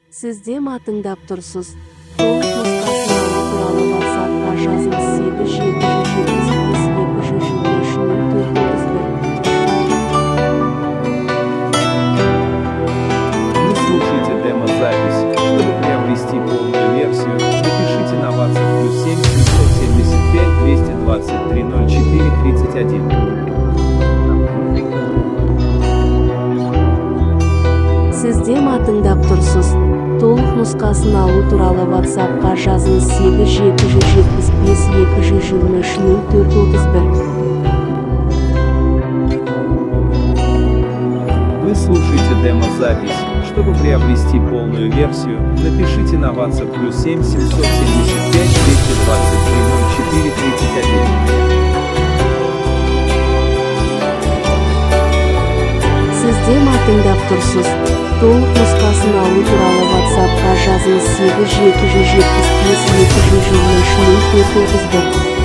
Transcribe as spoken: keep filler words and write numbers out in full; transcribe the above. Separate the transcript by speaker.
Speaker 1: Сіз дем тыңдап тұрсыз. Толық нұсқасын алу туралы WhatsApp-қа жазыңыз сегіз жеті жүз жетпіс бес екі жүз жиырма үш нөл төрт отыз бір.
Speaker 2: Вы слушаете демо-запись. Чтобы приобрести полную версию, напишите на WhatsApp плюс семь семьсот семьдесят пять двести двадцать три ноль четыре тридцать один.
Speaker 1: Сіз дем тыңдап тұрсыз. Толық нұсқасын алу туралы WhatsApp-қа жазыңыз сегіз жеті жүз жетпіс бес екі жүз жиырма үш нөл төрт отыз бір.
Speaker 2: Вы слушаете демо-запись. Чтобы приобрести полную версию, напишите на WhatsApp плюс семь семьсот семьдесят пять двести двадцать три ноль четыре тридцать один.
Speaker 1: Сіз дем тыңдап тұрсыз. Толық нұсқасын алу туралы WhatsApp-қа жазыңыз сегіз жеті жүз жетпіс бес екі жүз жиырма үш нөл төрт отыз бір.